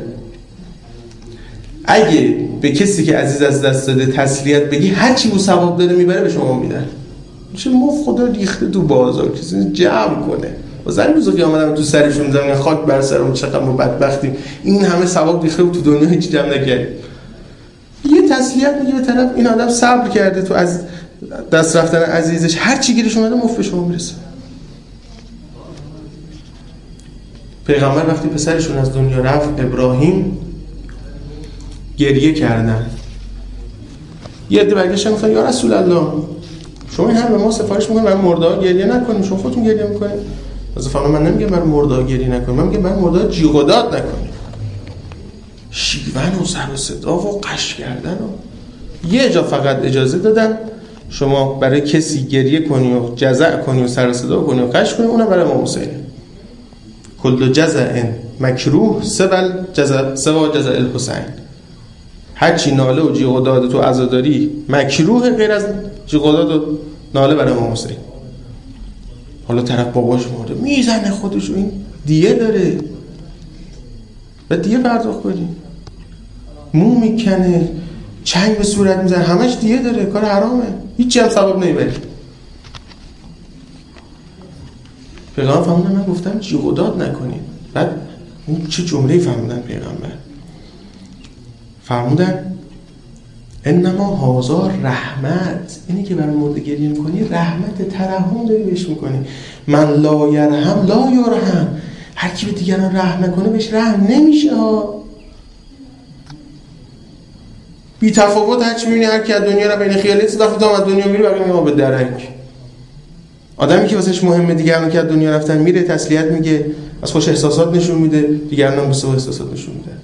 اگه به کسی که عزیز از دست داده تسلیت بگی هر چی او ثواب داره میبره به شما میدن. چه مف خدا ریخته تو بازار کسی جمع کنه واسه روز قیامت تو سرشون میذارن خاک بر سرمون چقدر ما بدبختیم این همه ثواب ریخته تو دنیا هیچ جمع نکردیم. یه تسلیت میگه به طرف این آدم صبر کرده تو از دست رفتن عزیزش هر چی گیرش اومده مف به شما میرسه. پیغمبر وقتی پسرشون از دنیا رفت ابراهیم گریه کردن. یه عده برگشتن گفتن یا رسول الله شما این هم به ما سفارش میکنید برای مرده‌ها گریه نکنیم شما خودتون گریه میکنید. از فرمان من نمیگم برای مرده‌ها گریه نکنیم من میگم برای مرده‌ها جیغ و داد نکنیم. شیون و سر و صدا و قش کردن و یه جا فقط اجازه دادن شما برای کسی گریه کنی و جزع کنی و سر و صدا کنی و قش کنی اونم برای امام حسین. کل جزع مکروه سبل جزع سوا جزع الحسین. هر چی ناله و جیغ و داد تو عزاداری مکروه غیر از جیغ و داد و ناله برای امام حسین. حالا طرف باباش مرده میزنه خودشو این دیه داره و دیه پرداخت کنی مو میکنه چنگ به صورت میزنه همش دیه داره کار حرامه هیچی هم ثواب نمیبری. پیغمبر فهموندن من گفتم جیغ و داد نکنید. بعد اون چه جمله‌ای فهموندن پیغمبر فرمودن انما هازا رحمت اینی که برای مرده گریه میکنی رحمت ترحم داری بهش میکنی. من لا یرحم لا یرحم. هر کی به دیگران رحم نکنه بهش رحم نمیشه ها. بی تفاوت هر چی میبینی هر کی از دنیا رو بین خیالیت وقتی تو از دنیا میری بقیه میگه به درک. آدمی که واسش مهمه دیگران که از دنیا رفتن میره تسلیت میگه از خوش احساسات نشون میده دیگران هم به سوء احساسات نشون میده.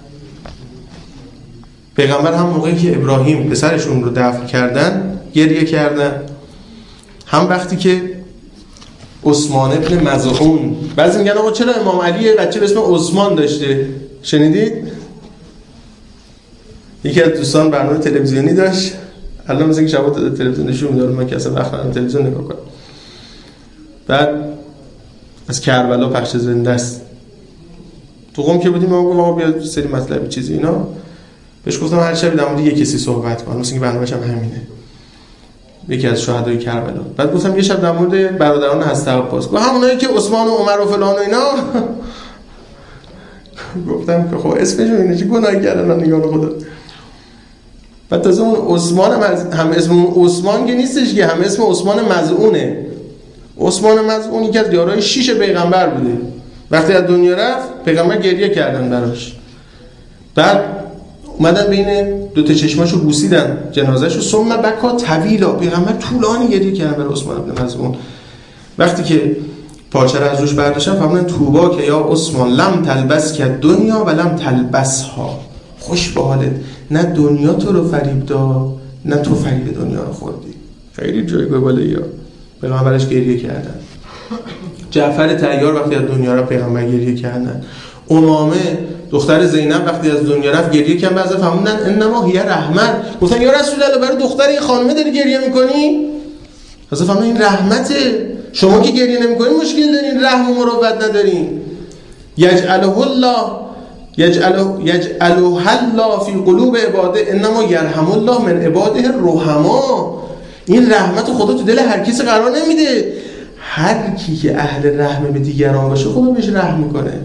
پیغمبر هم موقعی که ابراهیم پسرشون رو دفن کردن گریه کردن. هم وقتی که عثمان ابن مظعون بعضی میگن آقا چرا امام علی بچه به اسم عثمان داشته شنیدید؟ یکی از دوستان برنامه تلویزیونی داشت الان مثلا که شبا تلویزیون نشون میداره من که اصلا وقت ندارم تلویزیون نگاه کنم. بعد از کربلا پخش زنده است. تو قم که بودیم ما گفتم آقا بیا سری مطلبی چیزی اینا بهش گفتم هر شب در مورد یک کسی صحبت کن مثلا که برنامه‌ش هم همینه یکی از شهدای کربلا. بعد گفتم یه شب در مورد برادران هسته عباس گفت همونایی که عثمان و عمر و فلان و اینا. گفتم که خب اسمشون اینه چه گناهی کردن نگاه خدا. بعد تازه اون عثمان هم, هم اسم اون عثمان که نیستش که هم اسم عثمان مظعونه. عثمان مظعونی که از یارای شیش پیغمبر بوده. وقتی از دنیا رفت پیغمبر گریه کردن براش. بعد اومدن بین دو تا چشماشو بوسیدن جنازهشو ثم بکا طویلا. پیغمبر طولانی گریه کردن برای عثمان بن مظعون. وقتی که پاچه رو از روش برداشتن فهمیدن توبا که یا عثمان لم تلبس که دنیا و لم تلبسها. خوش به حالت نه دنیا تو رو فریب داد نه تو فریب دنیا رو خوردی. خیلی جایگاه بالایی ها. پیغمبرش گریه کردن. جعفر طیار وقتی از دنیا رفت پیغمبر گریه کردن. امامه دختر زینب وقتی از دنیا رفت گریه کردن، بعضی فهموندن انما هی رحمت، گفتن یا رسول الله برای دختر این خانومه داری گریه میکنی؟ بعضی فهموندن این رحمته، شما که گریه نمیکنین مشکل دارین، رحم و مروت ندارین. یجعله الله یجعله یجعله الله فی قلوب عباده انما یرحم الله من عباده الرحما. این رحمت خدا تو دل هر کسی قرار نمیده. هر کی که اهل رحم به دیگران باشه خدا بهش رحم میکنه.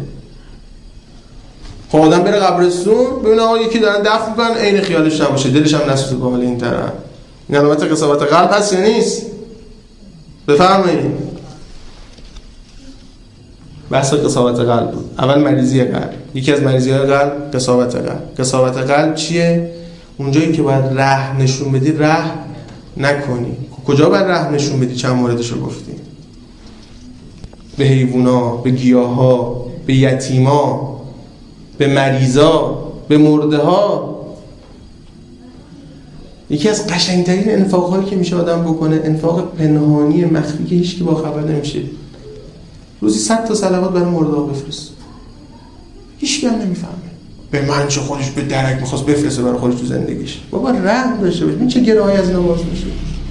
خب آدم بره قبرستون ببینه آقا یکی دارن دفن میکنن، عین خیالش نباشه، دلش هم نسوزه به حال این طرف. این علامت قساوت قلب هست یا نیست؟ بفرمایید. بحث قساوت قلب بود. اول مریضی قلب. یکی از مریضی‌های قلب قساوت قلب. قساوت قلب چیه؟ اونجایی که باید رحم نشون بدی رحم نکنی. کجا باید رحم نشون بدی؟ چند موردشو گفتیم. به حیوونا، به گیاها، به یتیما، به مریضا، به مرده ها. یکی از قشنگترین انفاق‌هایی که میشه آدم بکنه انفاق پنهانی مخفی که هیچ کی با خبر نمیشه. روزی صد تا صلوات برای مرده ها بفرست. هیچ کی هم نمیفهمه. به من چه خودش به درک می‌خواست بفرسته برای خودش تو زندگیش. بابا رحم داشته باش. ببین چه گره‌هایی از اینا باز میشه.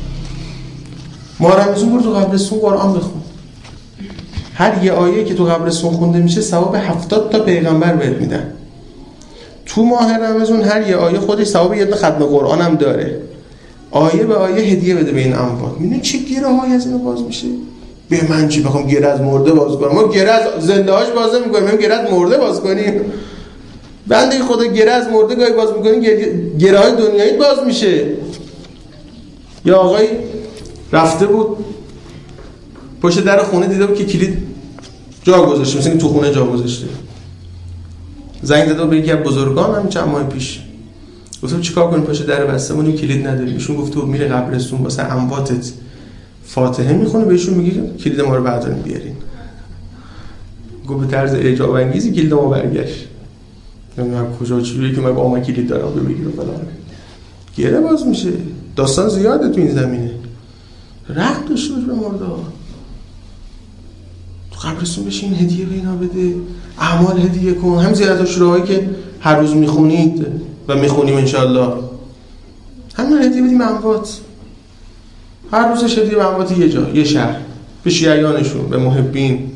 ما رمضان برو تو قبرستون قرآن بخون. هر یه آیه که تو قبرستون خونده میشه ثواب هفتاد تا پیغمبر بهت میدن. تو ماه رمضان هر یه آیه خودش ثواب یه ختم قرآن هم داره. آیه به آیه هدیه بده به این اموات. میبینی چه گره‌هایی از اینا باز میشه. به من چی بخوام گره از مرده باز کنم؟ ما گره از زنده هاش باز نمی‌کنیم، ما گره از مرده باز کنیم. بنده خدا گره از مرده گاهی باز می‌کنیم، گره های دنیایی باز میشه. یا آقای رفته بود پشت در خونه دیده بود که کلید جا گذاشته، مثلا تو خونه جا گذاشته. زنگ داد به یکی از بزرگان هم چند ماه پیش. گفتم چیکار کنیم پشت در بسته مون کلید نداریم. ایشون گفت تو میره قبرستون واسه امواتت فاتحه میخونه، بهشون میگه کلید ما رو بردارین بیارین. گفت به طرز اعجاب انگیزی کلید ما برگشت. نمیدونم کجا چجوری که من با ما کلید دارم بگیرم فلان. گره باز میشه. داستان زیاده تو این زمینه. رحم داشته باش به مردا. تو قبرستون بشین هدیه به اینا بده، اعمال هدیه کن. هم زیارت عاشوراهایی که هر روز میخونید و میخونیم انشالله، همین هدیه بدیم اموات. هر روزش هدیه به اموات یه جا، یه شهر، به شیعیانشون، به محبین.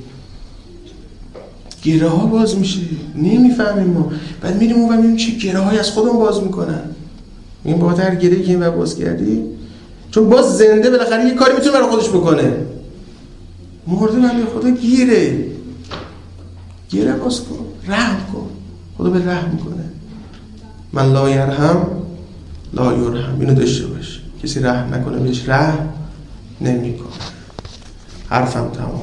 گره ها باز میشه، نمیفهمیم ما. بعد میریم اون و میبینیم چه گره هایی از خودمون باز میکنن. این با هر گره‌ای که این باز کردی، چون باز زنده بالاخره یه کاری میتونه برای خودش بکنه. مرده بنده خدا گیره گیره باز کن، رحم کن. خدا به رحم میکنه. من لا یرحم لا یرحم. اینو داشته باش. کسی رحم نکنه بهش رحم نمیکنه. حرفم تمام.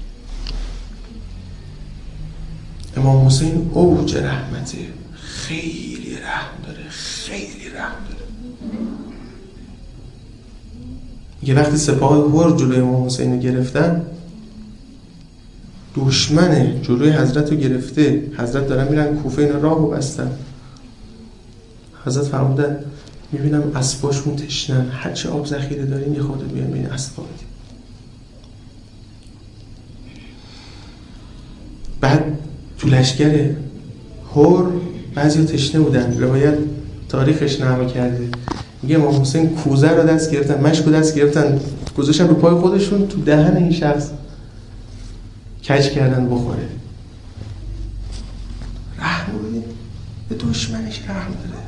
امام حسین اوج رحمته، خیلی رحم داره، خیلی رحم داره. یه وقتی سپاه هر جلوی امام حسین رو گرفتن، دشمن جلوی حضرت رو گرفته، حضرت دارن میرن کوفه، اینا راه رو بستن. حضرت فرمودن میبینم اسباشون تشنن، هرچه آب ذخیره دارین یه خورده بیان بین اسبا بدیم. بعد تو لشکر هر بعضی تشنه بودن، روایت تاریخش نقل کرده، میگه امام حسین کوزه رو دست گرفتن، مشک رو دست گرفتن، گذاشتن رو پای خودشون، تو دهن این شخص کج کردن بخوره. رحم بودیم به دشمنش، رحم داره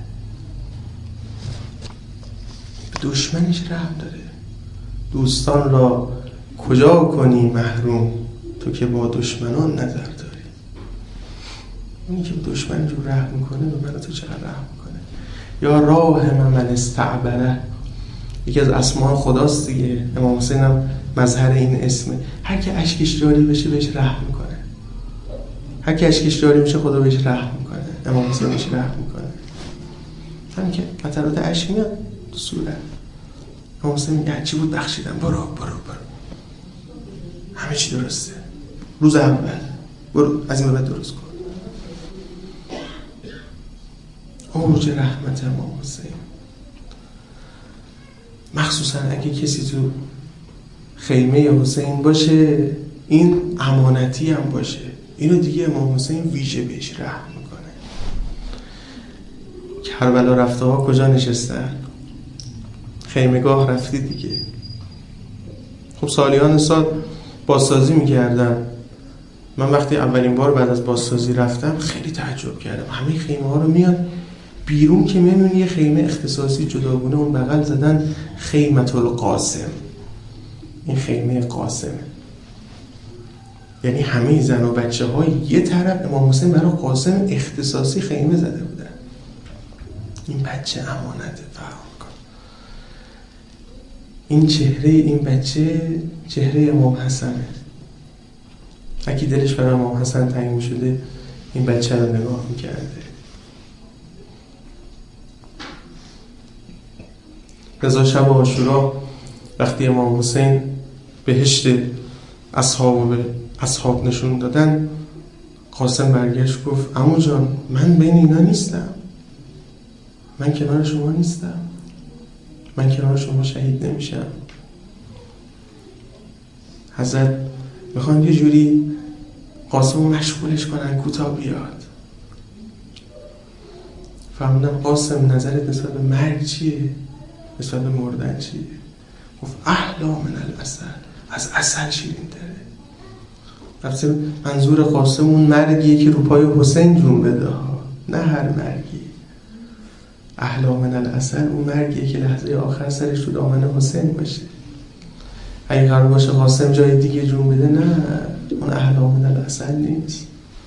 به دشمنش رحم داره. دوستان را کجا کنی محروم، تو که با دشمنان نظر داری. اونی که به دشمن جو رحم میکنه به من تو چقدر رحم میکنه. یا راه من استعبره، یکی از اسماء خداست دیگه. امام حسین هم مظهر این اسمه. هر که اشکش جاری بشه بهش رحم میکنه. هر که اشکش جاری میشه خدا بهش رحم میکنه. امام حسین بهش رحم میکنه. همین که قطرات اشک میاد تو صورت. امام حسین میگه هرچی بود بخشیدم، برو برو برو، همه چی درسته، روز اول برو از این به بعد درست کن. اوج رحمت امام حسین. مخصوصا اگه کسی تو خیمه حسین باشه، این امانتی هم باشه. اینو دیگه امام حسین ویژه بهش رحم میکنه. کربلا رفته ها کجا نشستن؟ خیمگاه رفتی دیگه. خب سالیان سال بازسازی میکردن. من وقتی اولین بار بعد از بازسازی رفتم خیلی تعجب کردم. همه خیمه ها رو میان بیرون که میبینی یه خیمه اختصاصی جداگونه اون بغل زدن خیمة القاسم. این خیمه قاسمه. یعنی همه زن و بچه های یه طرف، امام حسین برای قاسم اختصاصی خیمه زده بودن. این بچه امانته. فهم کن این چهره این بچه چهره امام حسنه. اگه دلش برای امام حسن تنگ شده این بچه رو نگاه میکرده. رضا شب عاشورا وقتی امام حسین بهشت اصحاب به اصحاب نشون دادن، قاسم برگشت گفت عمو جان من بین اینا نیستم، من کنار شما نیستم، من کنار شما شهید نمیشم. حضرت میخوان یه جوری قاسم رو مشغولش کنن کوتاه بیاد. فهمیدن قاسم نظرت نسبت به مرگ چیه؟ نسبت به مردن چیه؟ گفت احلا من العسل، از عسل شیرین تره. رفته منظور قاسم اون مرگیه که رو پای حسین جون بده ها، نه هر مرگی. احلا من العسل اون مرگیه که لحظه آخر سرش رو دامن حسین باشه. اگه قرار باشه قاسم جای دیگه جون بده، نه، اون احلا من العسل نیست.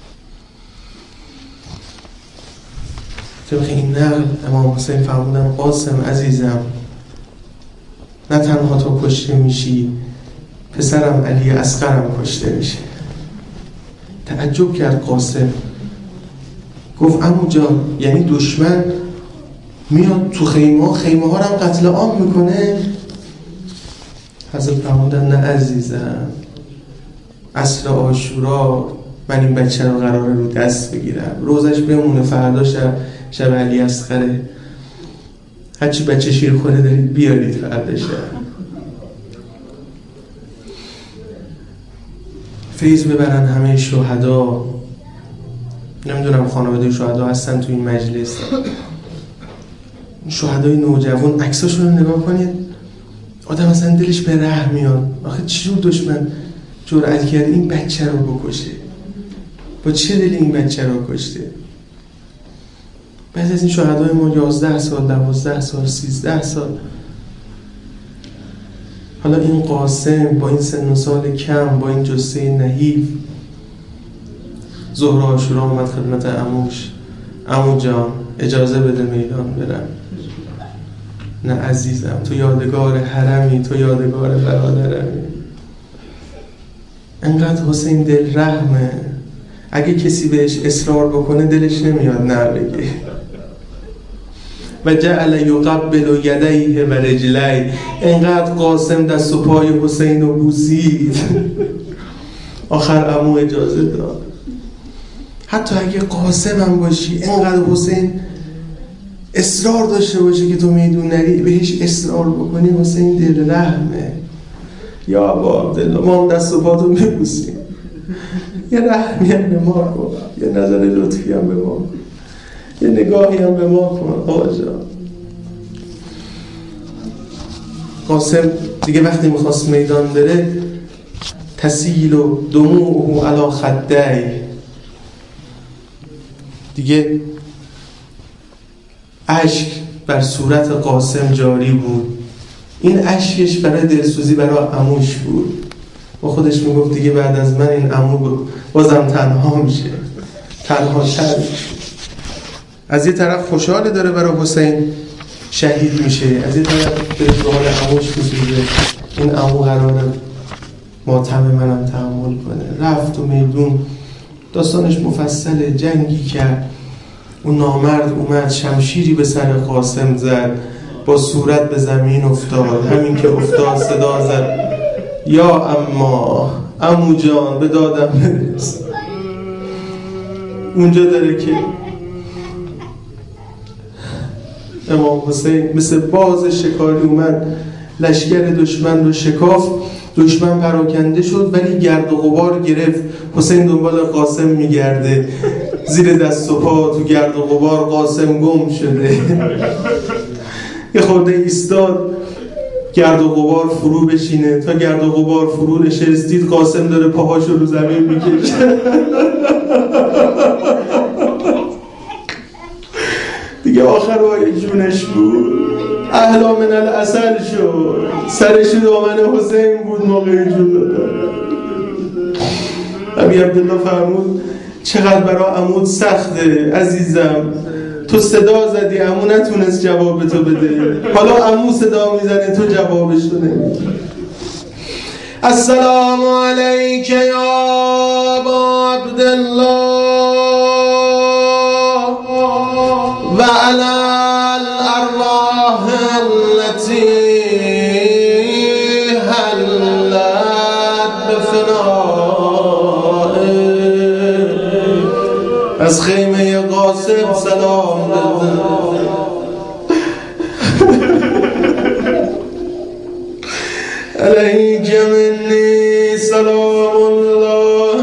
طبق این نقل امام حسین فرمودن قاسم عزیزم نه تنها تو کشته میشی، پسرم علی اصغرم کشته میشه. تعجب کرد قاسم، گفت عمو جان یعنی دشمن میاد تو خیمه خیمه ها رو هم قتل عام میکنه؟ حضرت فرمودن نه عزیزم، عصر عاشورا من این بچه رو قراره رو دست بگیرم، روزش بمونه، فردا شب شب علی اصغره، هرچی بچه شیر خونه دارید بیارید فردا شب. فیض ببرن همه شهدا. نمیدونم خانواده شهدا هستن تو این مجلس، شهدای نوجوان عکساشون رو نگاه کنید، آدم اصلا دلش به رحم میاد. آخه چجور دشمن جرأت کرده این بچه رو بکشه؟ با چه دلی این بچه رو کشته؟ بعد از این شهدای ما یازده سال، دوازده سال، سیزده سال، حالا این قاسم با این سن و سال کم، با این جثه نحیف، ظهر عاشورا اومد خدمت عموش، عمو جان اجازه بده میدان برم. نه عزیزم، تو یادگار حرمی، تو یادگار برادرمی. انقدر حسین دل رحمه، اگه کسی بهش اصرار بکنه دلش نمیاد نه بگه. و جعل یقبل یدیه و رجلیه. انقدر قاسم دست و پای حسین رو بوسید، آخر عمو اجازه داد. حتی اگه قاسم هم باشی، انقدر حسین اصرار داشته باشه که تو میدون نری، بهش اصرار بکنی، حسین دل رحمه. یا ابا عبدالله ما هم دست و پاتو میبوسیم، یه رحمی هم به ما کن، یه نظر لطفی هم به ما کن، یه نگاهی هم به ما کن آقا جان. قاسم دیگه وقتی میخواست میدان بره، تسیل و دموعه علی خدی، دیگه اشک بر صورت قاسم جاری بود. این اشکش برای دلسوزی برای عموش بود. با خودش میگفت دیگه بعد از من این عمو بازم تنها میشه، تنها تر میشه. از یه طرف خوشحاله داره برای حسین شهید میشه، از یه طرف به حال عموش میسوزه. این عمو قراره ماتم منم تحمل کنه. رفت و میدون، داستانش مفصله، جنگی کرد. اون نامرد اومد شمشیری به سر قاسم زد، با صورت به زمین افتاد. همین که افتاد صدا زد یا اما، عمو جان به دادم برس. اونجا داره که امام حسین مثل باز شکاری اومد، لشکر دشمن رو شکاف، دشمن پراکنده شد ولی گرد و غبار گرفت. حسین دنبال قاسم میگرده، زیر دست و پا تو گرد و غبار قاسم گم شده. یه خورده ایستاد گرد و غبار فرو بشینه، تا گرد و غبار فرو نشست دید قاسم داره پاهاشو رو زمین میکشه. دیگه آخر وای جونش بود، اهلا من العسل شد، سرش دامن حسین بود موقع جون دادن. ابی عبدالله فرمود چقدر برا عمود سخته عزیزم، تو صدا زدی عمو نتونست جواب تو بده، حالا عمو صدا میزنه تو جوابش رو نمیدی. السلام علیک یا ابا عبدالله و علی الارواح التي حلت بفنائه. از خیمه قاسم سلام بده. علیک منی سلام الله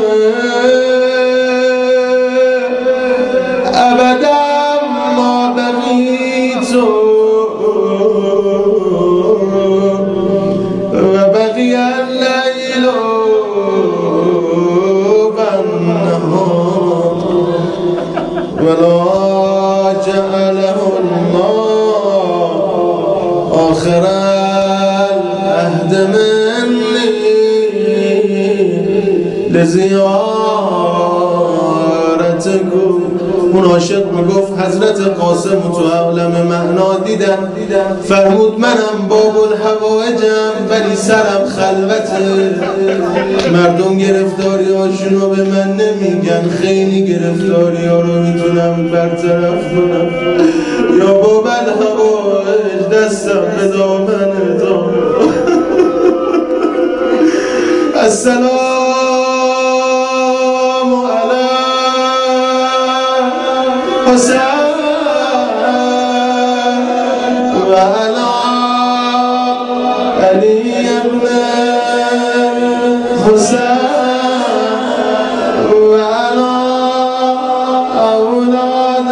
ابدا ما بقیت و بقی اللیل و النهار ولا جعله الله آخر العهد منی لزیارتکم. اون عاشق میگفت حضرت قاسم تو عالم معنا دیدم، فرمود منم باب الحوائجم ولی سرم خلوته. مردم گرفتاری هاشونو به من نمیگن، خیلی گرفتاری ها رو میتونم برطرف کنم. یا باب الحوائج دستم به دامن دامن. السلام علی حسین و علی علی ابن حسین و علی اولاد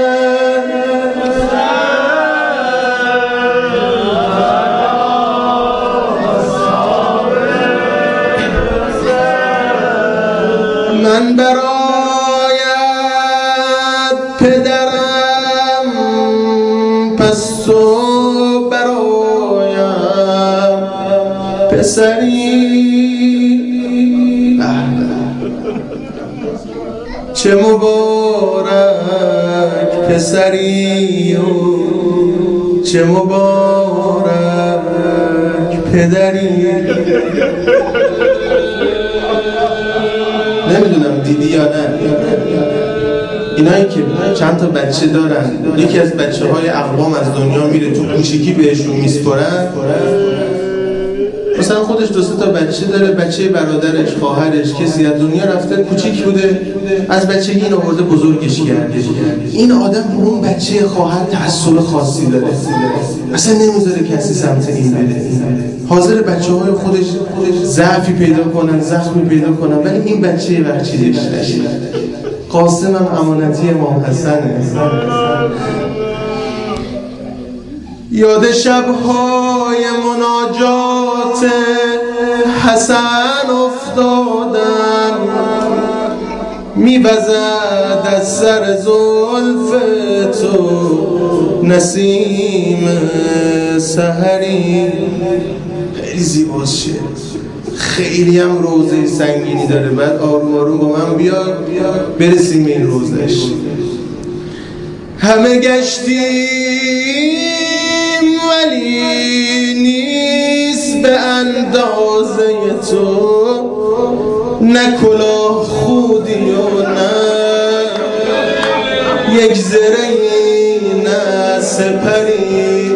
من برایت پدرم پس تو برایم پسری. چه مبارک پسری و چه مبارک پدری. نمیدونم دیدی یا نه، اینایی که چند تا بچه دارن یکی از بچه های اقوام از دنیا میره تو کوچیکی بهشون میسپرن، مثلا خودش دو سه تا بچه داره، بچه برادرش، خواهرش، کسی از دنیا رفته کوچیک بوده، از بچگی این آورده بزرگش کرده. این آدم به اون بچه خواهر تعصب خاصی داره، اصلا نمیذاره کسی سمت این بره، حاضر بچه های خودش ضعفی پیدا کنن، زخمی پیدا کنن، ولی این بچه یه وقت چیزش نشه. قاسم هم امانتی امام حسنه. یاد شب‌های مناجات حسن افتادم، میوزد از سر زلف تو نسیم سحری. خیلی زیباست شعر، خیلی هم روزه سنگینی داره. بعد آروم آروم با من بیا برسیم این روزش. همه گشتیم ولی نیست به اندازه تو، نه کلاه خودی و نه یک زرهی نه سپری.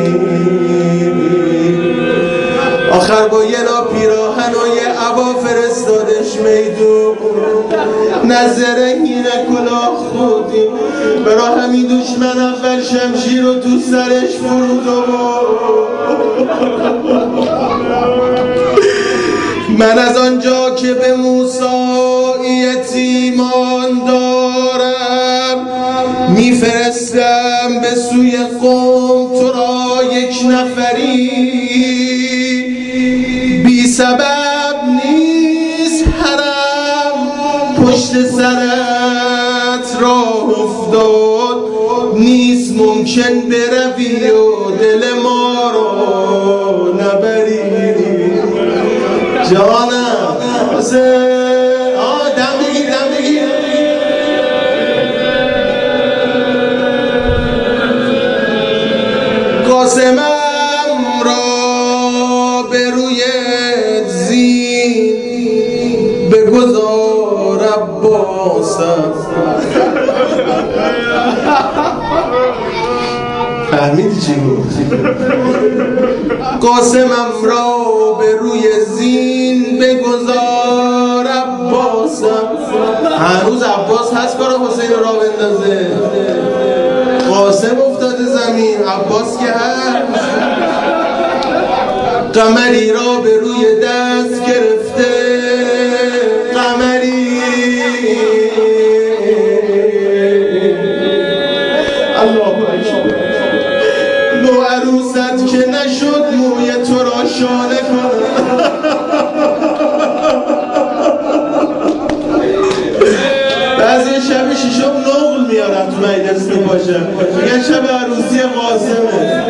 آخر با یه لا پیراهن و یه عبا فرستادش میدون، نه زرهی نه کلاه خودی. برا همین دشمن اول شمشیر رو تو سرش فرود و من از آنجا که به موسییت ایمان دارم میفرستم به سوی قوم تو را یک نفری بی سبب نیست حرم پشت سرت راه افتاد نیست ممکن بروی و دل ما را نبری جانم آه دم بگیر دم بگیر قاسمم را به روی زین بگذار عباسم فهمیدی چی گفت؟ قاسمم را به روی زین بگذار عباسم هنوز عباس هست کار حسین را بندازه قاسم افتاده زمین عباس که هست قمری را به روی دست گرفته قمری الله اکبر نو عروست که نشد موی تو را شانه کنه بعضی شب شیشم نقل میارم تو مجلس میپاشم میگن شب عروسی قاسمه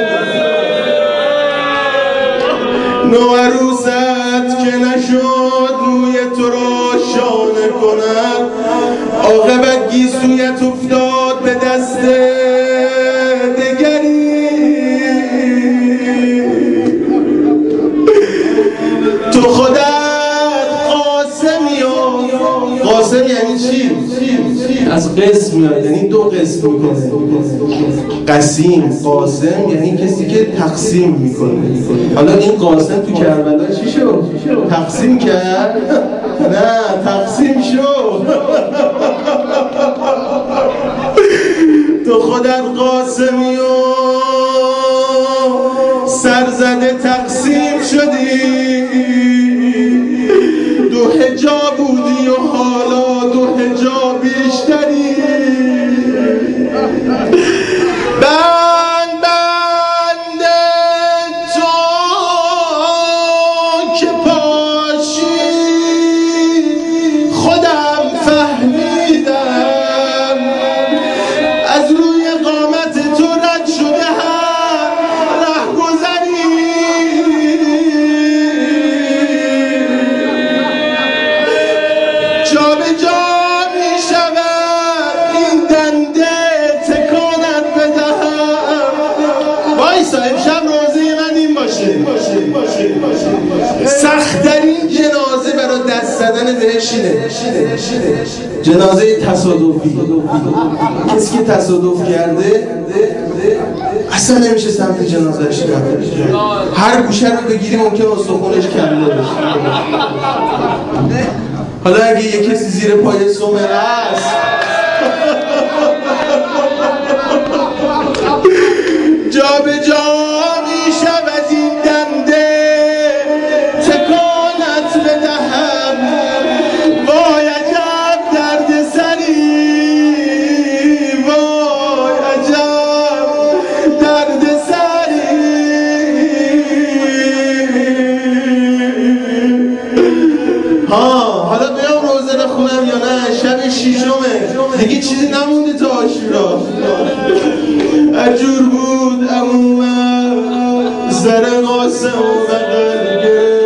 نو عروست که نشد موی تو را شانه کند عاقبت گیسویت افتاد به دست دگری تو خودت قاسمی و قاسم یعنی چی؟ از قسم میاد یعنی دو قسم میکنه قسیم قاسم یعنی کسی که تقسیم میکنه حالا این قاسم تو کربلا چی شد؟ تقسیم کرد؟ نه تقسیم شد تو خودت قاسمی و سرزده تقسیم شدی دو حجاب بودی و حالا دو حجاب بیشتری بند بند تو که پاشی خودم فهمیدم از روی قامت تو رد شده هم ره گذری جا به جا می شود این دنده تکانت بدهم وایسا امشب روزه من این باشه سخت‌ترین جنازه برای دست زدن بهش اینه جنازه تصادفی کسی که تصادف کرده اصلا نمیشه سمت جنازهش رفت هر گوشه رو بگیری ممکن استخونش کنده بشه حالا اگه یه کسی زیر پای سومه هست جا به جا می شود این دنده تکانت بدهم وای عجب درد سری وای عجب درد سری ها حالا بیام روزه بخونم یا نه شب شیشمه دیگه چیزی نمونده تا عاشورا عجور بود عمومم سر قاسم و بغل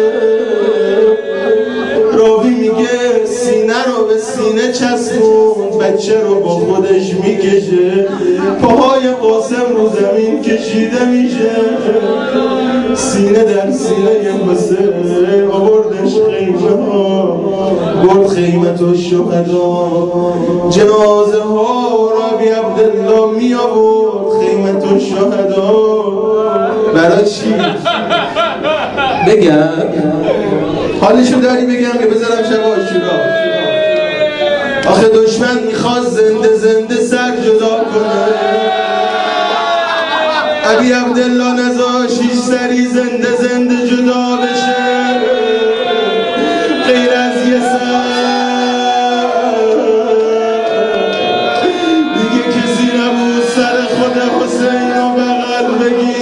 راوی میگه سینه رو به سینه چسبون بچه رو با خودش میکشه پاهای قاسم رو زمین کشیده میشه سینه در سینه حسین آوردش خیمه ها برد خیمت و شهدا جنازه ها را بی عبدالله می آورد خیمت و شهدا برای چی؟ بگم حالشو داری بگم که بذارم شب عاشورا آخه دشمن میخواست زنده زنده سر جدا کنه ابی عبدالله نذاشیش سری زنده زنده جدا بشه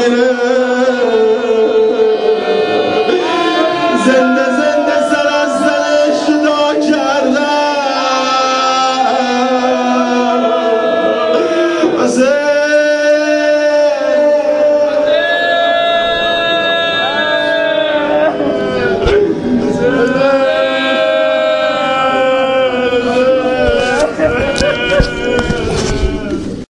میره زنده زنده سر از زنش جدا کردن واسه